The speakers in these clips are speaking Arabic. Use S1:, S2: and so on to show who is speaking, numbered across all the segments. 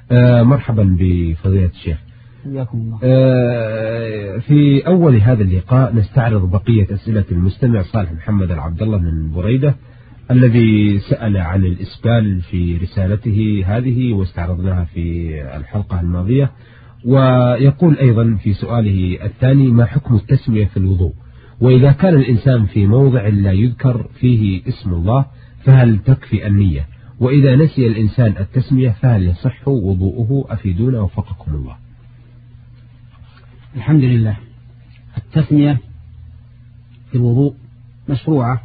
S1: مرحبا بفضيلة الشيخ.
S2: حياكم الله.
S1: في أول هذا اللقاء نستعرض بقية أسئلة المستمع صالح محمد العبد الله من بريدة الذي سأل عن الإسبال في رسالته هذه واستعرضناها في الحلقة الماضية. ويقول أيضا في سؤاله الثاني: ما حكم التسمية في الوضوء؟ وإذا كان الإنسان في موضع لا يذكر فيه اسم الله فهل تكفي النية؟ وإذا نسي الإنسان التسمية فهل يصح وضوءه؟ أفيدونا وفقكم الله.
S2: الحمد لله. التسمية في الوضوء مشروعة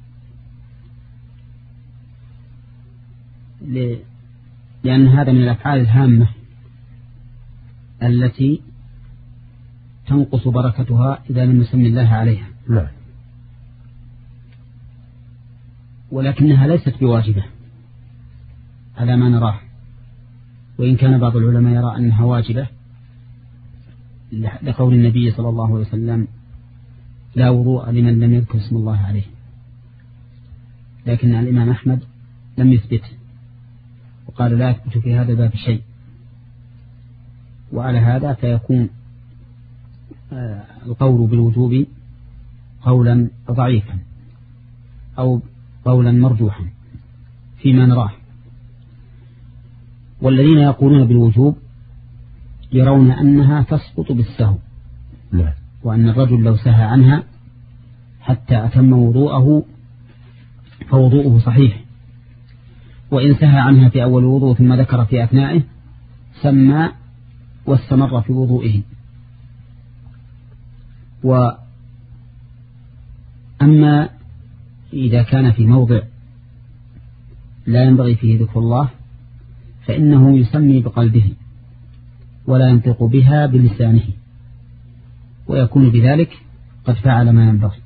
S2: لأن هذا من الأفعال الهامة التي تنقص بركتها إذا لم يسمي الله عليها.
S1: نعم.
S2: ولكنها ليست بواجبة على ما نراه، وإن كان بعض العلماء يرى أنها واجبة لقول النبي صلى الله عليه وسلم: لا وضوء لمن لم يذكر اسم الله عليه. لكن الإمام أحمد لم يثبته وقال: لا يثبت في هذا الباب شيء. وعلى هذا فيكون القول بالوجوب قولا ضعيفا أو قولا مرجوحا فيما نراه. والذين يقولون بالوجوب يرون أنها تسقط بالسهو، وأن الرجل لو سهى عنها حتى أتم وضوءه فوضوءه صحيح، وإن سهى عنها في أول وضوء ثم ذكر في أثنائه سمى واستمر في وضوئه. وأما إذا كان في موضع لا ينبغي فيه ذكر الله فإنه يسمي بقلبه ولا ينطق بها بلسانه، ويكون بذلك قد فعل ما ينبغي.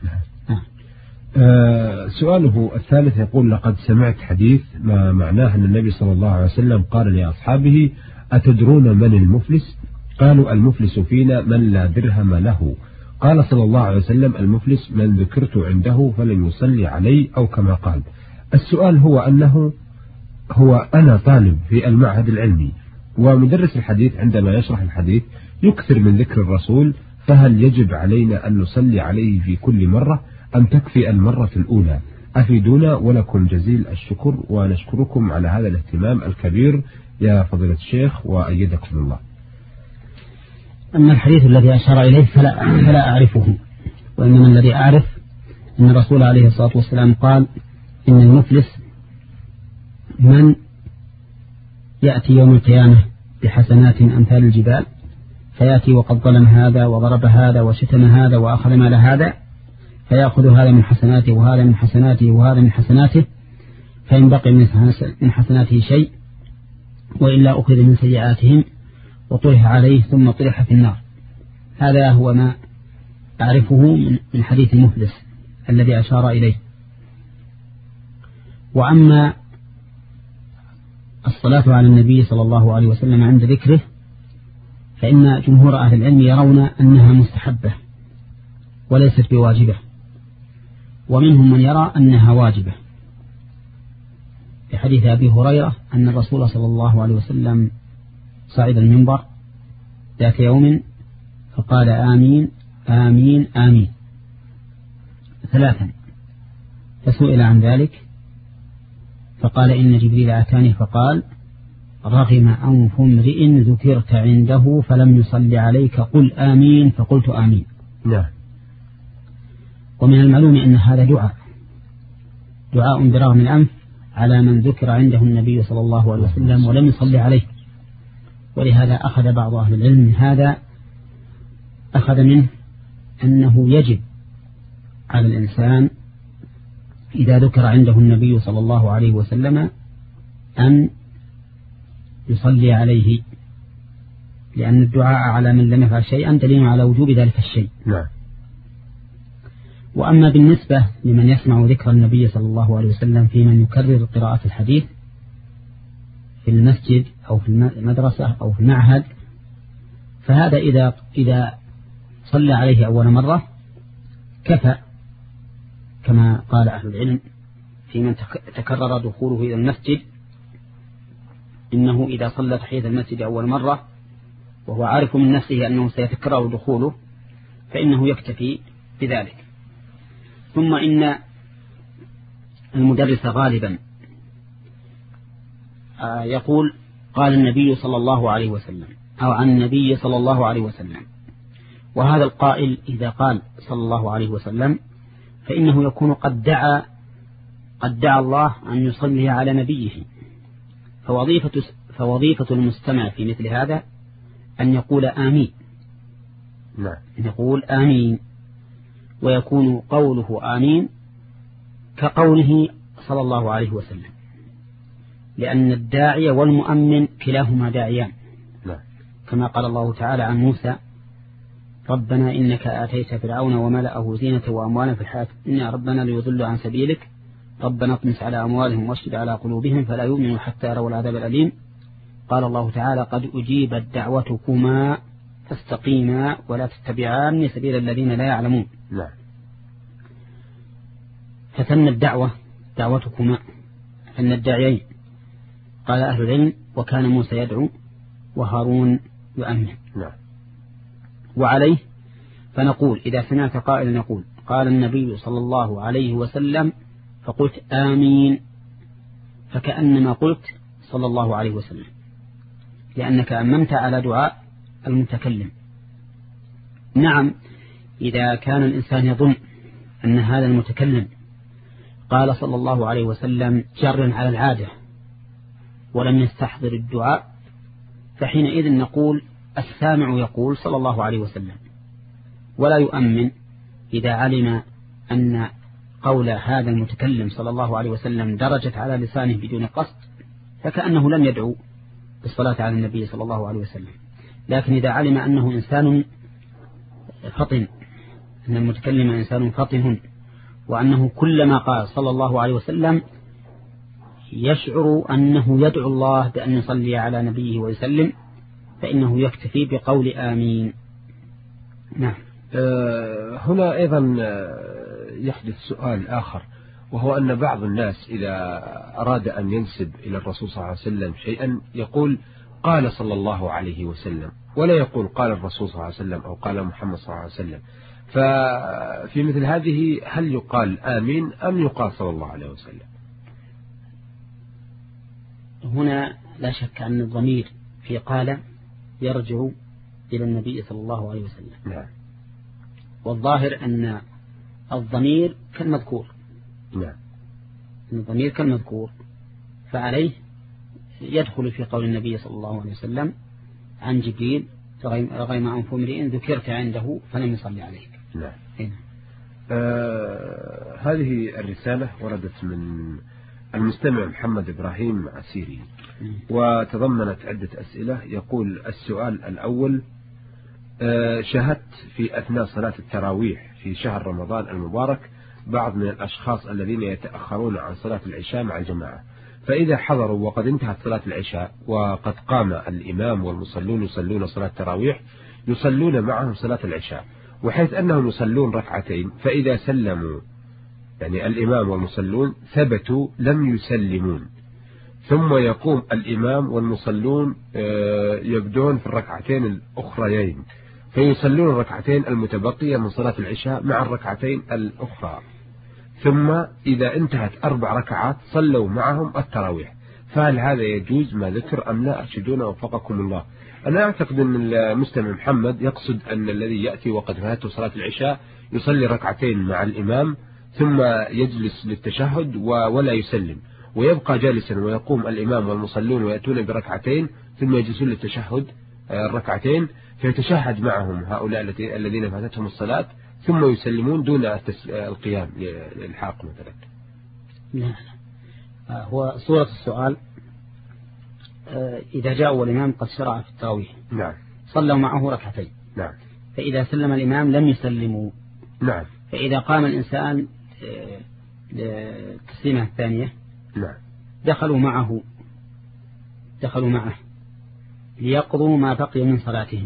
S1: سؤاله الثالث يقول: لقد سمعت حديث ما معناه أن النبي صلى الله عليه وسلم قال لأصحابه: أتدرون من المفلس؟ قالوا: المفلس فينا من لا درهم له. قال صلى الله عليه وسلم: المفلس من ذكرت عنده فلن يصلي علي، أو كما قال. السؤال هو أنا طالب في المعهد العلمي، ومدرس الحديث عندما يشرح الحديث يكثر من ذكر الرسول، فهل يجب علينا أن نصلي عليه في كل مرة أم تكفي المرة الأولى؟ أفيدونا ولكم جزيل الشكر، ونشكركم على هذا الاهتمام الكبير يا فضيلة الشيخ وأيدكم الله.
S2: أما الحديث الذي أشار إليه فلا أعرفه، وإنما الذي أعرف أن الرسول عليه الصلاة والسلام قال: إن المفلس من يأتي يوم القيامة بحسنات أمثال الجبال، فيأتي وقد ظلم هذا وضرب هذا وشتم هذا وأخذ مال هذا، فيأخذ هذا من حسناته وهذا من حسناته وهذا من حسناته، فإن بقي من حسناته شيء وإلا أخذ من سيئاتهم وطرح عليه ثم طرح في النار. هذا هو ما أعرفه من حديث المفلس الذي أشار إليه. وأما الصلاة على النبي صلى الله عليه وسلم عند ذكره فإن جمهور أهل العلم يرون أنها مستحبة وليست بواجبة، ومنهم من يرى أنها واجبة، في حديث أبي هريرة أن الرسول صلى الله عليه وسلم صعد المنبر ذات يوم فقال: آمين آمين آمين 3. فسئل عن ذلك فقال: إن جبريل أتاني فقال: رغم أنف امرئ ذكرت عنده فلم يصل عليك قل آمين، فقلت آمين.
S1: نعم.
S2: ومن المعلوم أن هذا دعاء برغم الأنف على من ذكر عنده النبي صلى الله عليه وسلم ولم يصلي عليه. ولهذا أخذ بعض أهل العلم من هذا، أخذ منه أنه يجب على الإنسان إذا ذكر عنده النبي صلى الله عليه وسلم أن يصلي عليه، لأن الدعاء على من لم يفعل شيئا دليل على وجوب ذلك الشيء.
S1: نعم.
S2: وأما بالنسبة لمن يسمع ذكر النبي صلى الله عليه وسلم في من يكرر قراءة الحديث في المسجد أو في المدرسة أو في المعهد، فهذا إذا صلى عليه أول مرة كفى، كما قال أهل العلم في من تكرر دخوله إلى المسجد إنه إذا صلى تحية المسجد أول مرة وهو عارف من نفسه أنه سيتكرر دخوله فإنه يكتفي بذلك. ثم إن المدرس غالبا يقول قال النبي صلى الله عليه وسلم أو عن النبي صلى الله عليه وسلم، وهذا القائل إذا قال صلى الله عليه وسلم فإنه يكون قد دعا الله أن يصلي على نبيه، فوظيفة المستمع في مثل هذا أن يقول آمين، أن يقول آمين، ويكون قوله آمين كقوله صلى الله عليه وسلم، لأن الداعي والمؤمن كلاهما داعيان، كما قال الله تعالى عن موسى ربنا إنك آتيت فرعون وملأه زينة وأموالا في الحياة الدنيا ربنا ليضلوا عن سبيلك ربنا اطمس على أموالهم واشدد على قلوبهم فلا يؤمنوا حتى يروا العذاب الأليم. قال الله تعالى قد أجيبت دعوتكما فاستقيما ولا تتبعان سبيل الذين لا يعلمون. فتم الدعوة دعوتكما أن الداعيين. قال أهل العلم وكان موسى يدعو وهارون يؤمن. وعليه فنقول إذا سمعت قائلا يقول قال النبي صلى الله عليه وسلم فقلت آمين فكأنما قلت صلى الله عليه وسلم، لأنك أممت على دعاء المتكلم. نعم إذا كان الإنسان يظن أن هذا المتكلم قال صلى الله عليه وسلم جرا على العادة ولم يستحضر الدعاء فحينئذ نقول السامع يقول صلى الله عليه وسلم، ولا يؤمن إذا علم أن قول هذا المتكلم صلى الله عليه وسلم درجت على لسانه بدون قصد فكأنه لم يدعو بالصلاة على النبي صلى الله عليه وسلم. لكن إذا علم أنه إنسان فطن، أن المتكلم إنسان فطن، وأنه كلما قال صلى الله عليه وسلم يشعر أنه يدعو الله بأن يصلي على نبيه ويسلم فإنه يكتفي بقول آمين. نعم.
S1: هنا أيضا يحدث سؤال آخر، وهو أن بعض الناس إذا أراد أن ينسب إلى الرسول صلى الله عليه وسلم شيئا يقول قال صلى الله عليه وسلم، ولا يقول قال الرسول صلى الله عليه وسلم أو قال محمد صلى الله عليه وسلم. ففي مثل هذه هل يقال آمين أم يقال صلى الله عليه وسلم؟
S2: هنا لا شك أن الضمير في قال يرجع إلى النبي صلى الله عليه وسلم.
S1: نعم.
S2: والظاهر أن الضمير كالمذكور.
S1: نعم.
S2: الضمير كالمذكور، فعليه يدخل في قول النبي صلى الله عليه وسلم عن جبريل رغم أنف امرئ ذكرت عنده فلم يصلي عليك.
S1: نعم. هذه الرسالة وردت من المستمع محمد إبراهيم عسيري، وتضمنت عدة أسئلة. يقول السؤال الأول: شاهدت في أثناء صلاة التراويح في شهر رمضان المبارك بعض من الأشخاص الذين يتأخرون عن صلاة العشاء مع الجماعة، فإذا حضروا وقد انتهت صلاة العشاء وقد قام الإمام والمصلون يصلون صلاة التراويح يصلون معهم صلاة العشاء، وحيث أنهم يصلون ركعتين، فإذا سلموا يعني الإمام والمصلون ثبتوا لم يسلمون، ثم يقوم الإمام والمصلون يبدون في الركعتين الأخريين فيصلون الركعتين المتبقية من صلاة العشاء مع الركعتين الأخرى، ثم إذا انتهت 4 ركعات صلوا معهم التراويح، فهل هذا يجوز ما ذكر أم لا؟ أرشدونا وفقكم الله. أنا أعتقد أن المستمع محمد يقصد أن الذي يأتي وقد فاته صلاة العشاء يصلي ركعتين مع الإمام ثم يجلس للتشهد ولا يسلم، ويبقى جالسا ويقوم الإمام والمصلون ويأتون بركعتين ثم يجلسون للتشهد الركعتين، فيتشهد معهم هؤلاء الذين فاتتهم الصلاة ثم يسلمون دون القيام للحاق مثلا.
S2: لا هو صورة السؤال إذا جاء والإمام قد شرع في التراويح،
S1: نعم،
S2: صلوا معه ركعتين،
S1: نعم،
S2: فإذا سلم الإمام لم يسلموا،
S1: نعم،
S2: فإذا قام الإنسان للتسليمة الثانية،
S1: نعم، دخلوا
S2: معه ليقضوا ما بقي من صلاتهم،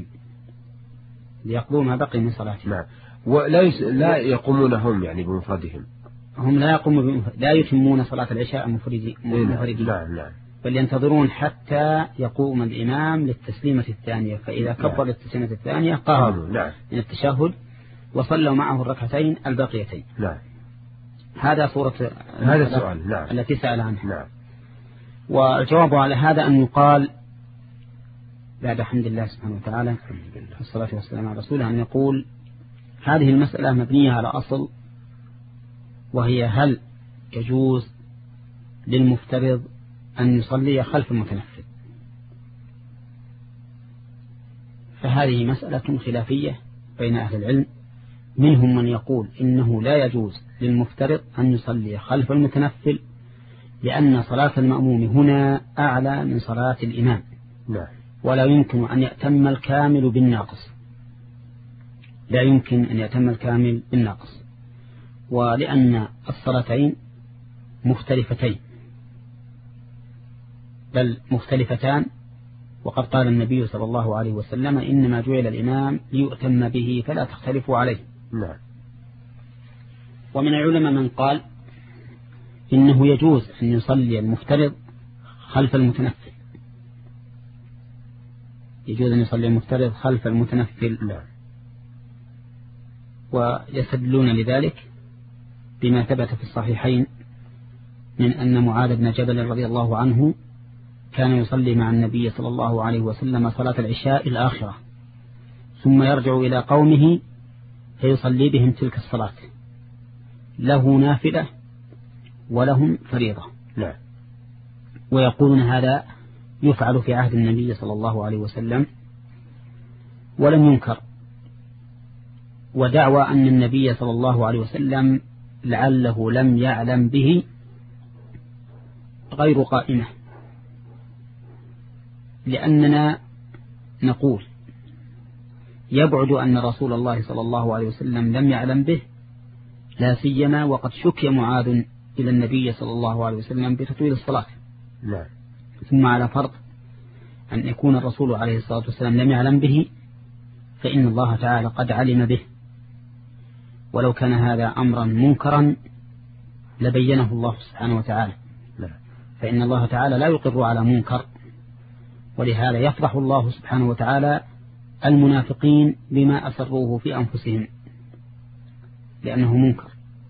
S1: نعم، لا يقومون هم يعني بمفردهم،
S2: هم لا يقومون لا يتمون صلاة العشاء مفردين.
S1: نعم، نعم.
S2: بل ينتظرون حتى يقوم الإمام للتسليمة الثانية، فإذا كبر للتسليمة الثانية قاموا من التشهد وصلوا معه الركعتين الباقيتين. هذا صورة
S1: هذا السؤال
S2: التي سأل عنها. والجواب على هذا أن يقال بعد حمد الله سبحانه وتعالى والصلاة والسلام على رسوله، أن يقول هذه المسألة مبنية على أصل، وهي هل يجوز للمفترض أن يصلي خلف المتنفل؟ فهذه مسألة خلافية بين أهل العلم، منهم من يقول إنه لا يجوز للمفترض أن يصلي خلف المتنفل، لأن صلاة المأموم هنا أعلى من صلاة الإمام، ولا يمكن أن يأتم الكامل بالناقص، لا يمكن أن يأتم الكامل بالناقص، ولأن الصلاتين مختلفتين، بل مختلفتان، وقد قال النبي صلى الله عليه وسلم إنما جعل الإمام ليؤتم به فلا تختلفوا عليه. ومن العلماء من قال إنه يجوز أن يصلي المفترض خلف المتنفل، يجوز أن يصلي المفترض خلف المتنفل، ويستدلون لذلك بما ثبت في الصحيحين من أن معاذ بن جبل رضي الله عنه كان يصلي مع النبي صلى الله عليه وسلم صلاة العشاء الآخرة، ثم يرجع إلى قومه فيصلي بهم تلك الصلاة، له نافلة ولهم فريضة. ويقولون هذا يفعل في عهد النبي صلى الله عليه وسلم ولم ينكر، ودعوى أن النبي صلى الله عليه وسلم لعله لم يعلم به غير قائمة، لأننا نقول يبعد أن رسول الله صلى الله عليه وسلم لم يعلم به، لا سيما وقد شكي معاذ إلى النبي صلى الله عليه وسلم بتطويل الصلاة. ثم على فرض أن يكون الرسول عليه الصلاة والسلام لم يعلم به، فإن الله تعالى قد علم به، ولو كان هذا أمرا منكرا لبينه الله سبحانه وتعالى، فإن الله تعالى لا يقر على منكر، ولهذا يفضح الله سبحانه وتعالى المنافقين بما أسروه في أنفسهم لأنه منكر.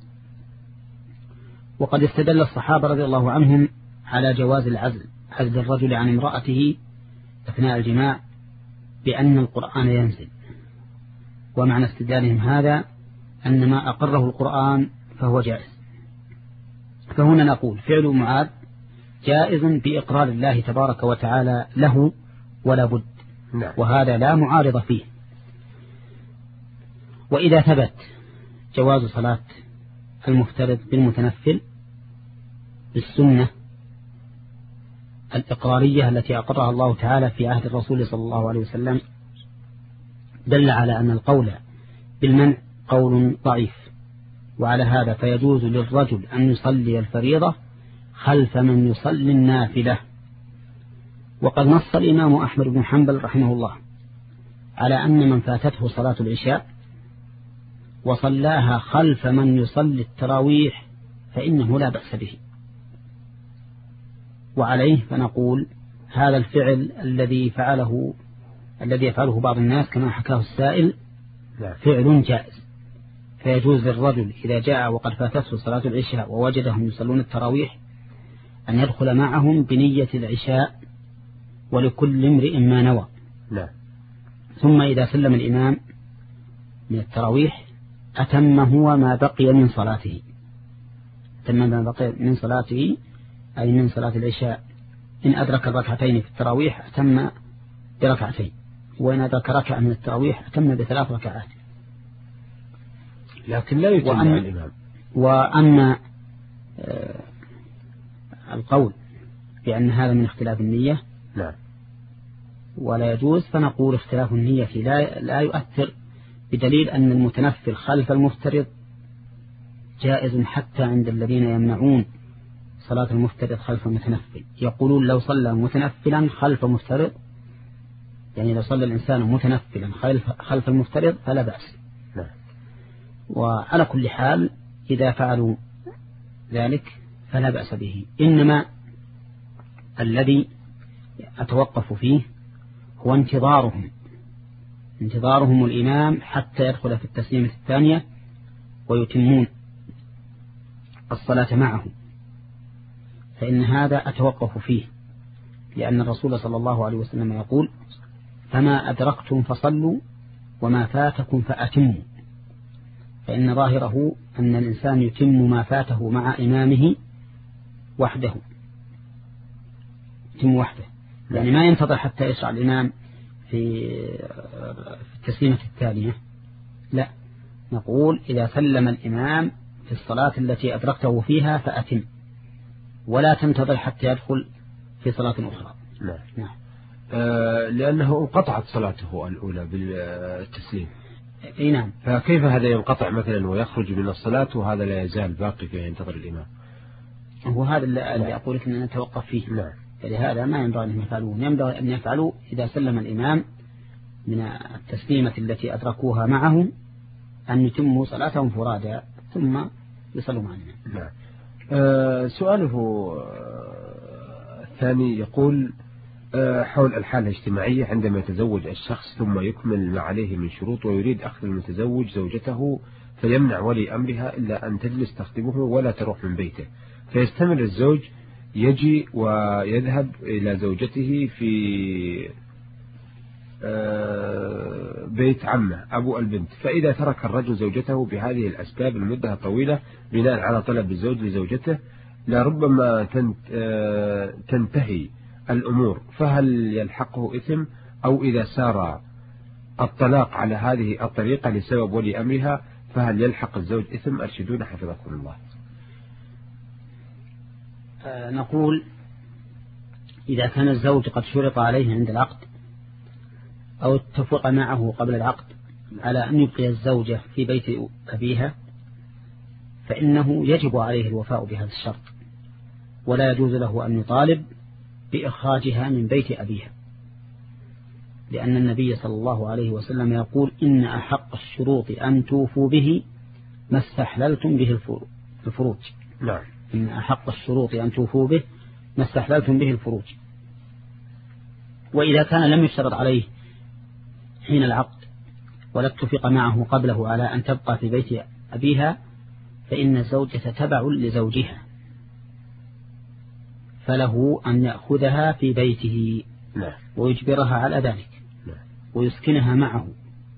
S2: وقد استدل الصحابة رضي الله عنهم على جواز عزل الرجل عن امرأته أثناء الجماع بأن القرآن ينزل، ومعنى استدلالهم هذا أن ما أقره القرآن فهو جائز. فهنا نقول فعل معاذ جائز بإقرار الله تبارك وتعالى له ولا بد، وهذا لا معارض فيه. وإذا ثبت جواز صلاة المفترض بالمتنفل بالسنة الإقرارية التي أقرها الله تعالى في عهد الرسول صلى الله عليه وسلم، دل على أن القول بالمنع قول ضعيف، وعلى هذا فيجوز للرجل أن يصلي الفريضة خلف من يصلي النافلة. وقد نص الإمام أحمد بن حنبل رحمه الله على أن من فاتته صلاة العشاء وصلاها خلف من يصلي التراويح فإنه لا بأس به. وعليه فنقول هذا الفعل الذي يفعله بعض الناس كما حكاه السائل فعل جائز، فيجوز للرجل إذا جاء وقد فاتته صلاة العشاء ووجدهم يصلون التراويح أن يدخل معهم بنية العشاء، ولكل امرئ ما نوى. ثم إذا سلم الإمام من التراويح أتم هو ما بقي من صلاته، أي من صلاة العشاء. إن أدرك الركعتين في التراويح أتم بركعتين، وإن أدرك ركعة من التراويح أتم ب3 ركعات،
S1: لكن لا يتم الإمام.
S2: وأما القول بأن هذا من اختلاف النية ولا يجوز، فنقول اختلاف النية لا يؤثر، بدليل أن المتنفل خلف المفترض جائز حتى عند الذين يمنعون صلاة المفترض خلف المتنفل، يقولون لو صلى متنفلا خلف مفترض، يعني لو صلى الإنسان متنفلا خلف المفترض فلا بأس. وعلى كل حال إذا فعلوا ذلك فلا بأس به، إنما الذي أتوقف فيه هو انتظارهم الإمام حتى يدخل في التسليمة الثانية ويتمون الصلاة معه، فإن هذا أتوقف فيه، لأن الرسول صلى الله عليه وسلم يقول: فما أدركتم فصلوا وما فاتكم فأتموا. فإن ظاهره أن الإنسان يتم ما فاته مع إمامه وحده، يتم وحده، يعني ما ينتظر حتى يشرع الإمام في التسليمة الثانية، لا، نقول إذا سلم الإمام في الصلاة التي أدركته فيها فأتم، ولا تنتظر حتى يدخل في صلاة أخرى.
S1: نعم. لأنه انقطعت صلاته الأولى بالتسليم.
S2: اي نعم.
S1: فكيف هذا ينقطع مثلا ويخرج من الصلاة وهذا لا يزال باقي فيه ينتظر الإمام؟
S2: هو هذا اللي أقول لك أننا نتوقف فيه.
S1: نعم.
S2: فلهذا ما ينبغي أن يفعلون، ينبغي أن يفعلوا إذا سلم الإمام من التسليمة التي أدركوها معه أن يتموا صلاتهم فرادا ثم يصلوا مع الإمام.
S1: نعم. سؤاله الثاني يقول حول الحالة الاجتماعية عندما يتزوج الشخص ثم يكمل ما عليه من شروط ويريد أخذ المتزوج زوجته، فيمنع ولي أمرها إلا أن تجلس تخدمه ولا تروح من بيته، فيستمر الزوج يجي ويذهب إلى زوجته في بيت عمه أبو البنت، فإذا ترك الرجل زوجته بهذه الأسباب المدة طويلة بناء على طلب الزوج لزوجته لربما تنتهي الأمور، فهل يلحقه إثم؟ أو إذا سار الطلاق على هذه الطريقة لسبب ولي أمرها فهل يلحق الزوج إثم؟ أرشدون حفظكم الله.
S2: نقول إذا كان الزوج قد شرط عليه عند العقد أو اتفق معه قبل العقد على أن يبقي الزوجة في بيت أبيها، فإنه يجب عليه الوفاء بهذا الشرط، ولا يجوز له أن يطالب بإخراجها من بيت أبيها، لأن النبي صلى الله عليه وسلم يقول: إن أحق الشروط أن توفوا به ما استحللتم به الفروج.
S1: نعم.
S2: إن أحق الشروط أن توفوا به ما استحللتم به الفروج. وإذا كان لم يشترط عليه حين العقد ولا اتفق معه قبله على أن تبقى في بيت أبيها، فإن الزوجة تبع لزوجها، فله أن يأخذها في بيته ويجبرها على ذلك ويسكنها معه.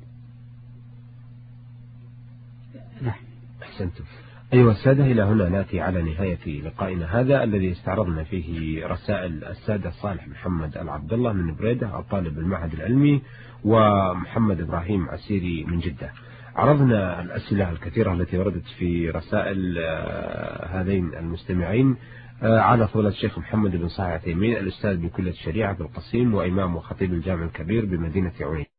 S1: نعم. أحسنتم. أيها السادة، إلى هنا نأتي على نهاية لقائنا هذا الذي استعرضنا فيه رسائل السادة صالح محمد العبد الله من بريدة الطالب المعهد العلمي ومحمد إبراهيم عسيري من جدة. عرضنا الأسئلة الكثيرة التي وردت في رسائل هذين المستمعين على فضيلة الشيخ محمد بن صالح العثيمين الأستاذ بكلية الشريعة بالقصيم وإمام وخطيب الجامع الكبير بمدينة عوين.